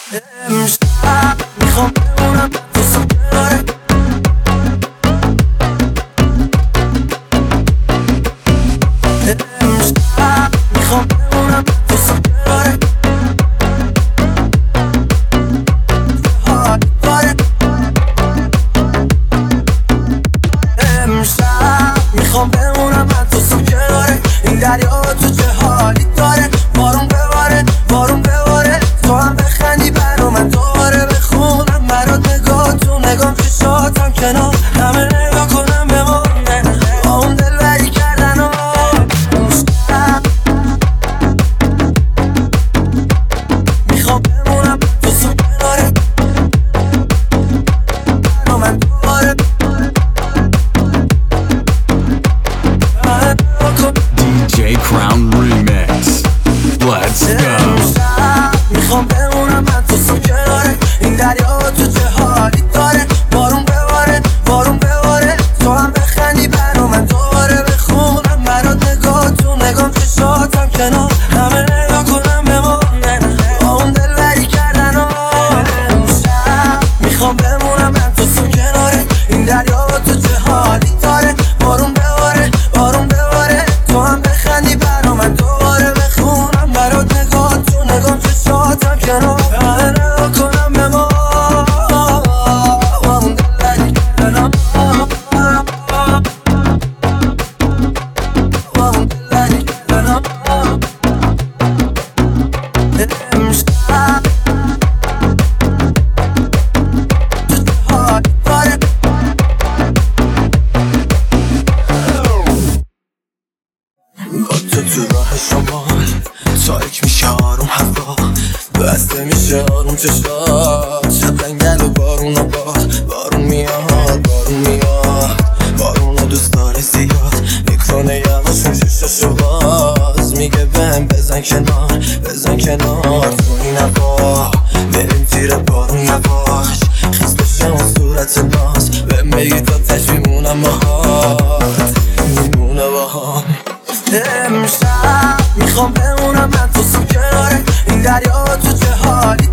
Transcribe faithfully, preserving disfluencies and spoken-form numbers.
امشب میخوام بمونم تو سکناره امشب میخوام بمونم تو سکناره امشب میخوام بمونم من تو سکناره این دریا تو چه حالی داره بارون بباره بارون بباره تو هم بخندی برا من دوباره بخونم برات نگاه تو نگام چشاتم کنار همه نگاه کنم به ما با اون دلبری کردن و میخوام بمونم تو سکناره برا من دوباره دی جی Crown Remix. Let's go. میخوام بمونم من تو سکناره این دریا تو چه حالی داره بارون بباره بارون بباره تو هم بخندی برا من دوباره بخونم برات نگاه تو نگام چشاتم کنار همه نگاه کنم به ما با اون دلبری کردن و امشب میخوام بمونم من تو سکناره این دریا تو چه حالی داره بارون بباره بارون بباره تو هم بخندی برا من دوباره بخونم برات نگاه تو نگام چشاتم کنار همه نگاه کنم به ما با اون دلبری کردن با اون دلبری کردن امشب تو چه حالی داره با تو تو راه شمال تاریک میشه آروم هوا بسته میشه آروم چشات شب رنگل و بارون و باد بارون میاد بارون میاد بارون رو دوست داره زیاد میکنه یواشون ششاشو باز میگه بهم بزن کنار بزن کنار تو این هوا بریم تیر بارون یواش خیز بشه اون صورت ناز بهم بگی تا تش میمونم باهات میمونه باهات امشب میخوام بمونم من تو سکناره این دریا تو چه حالی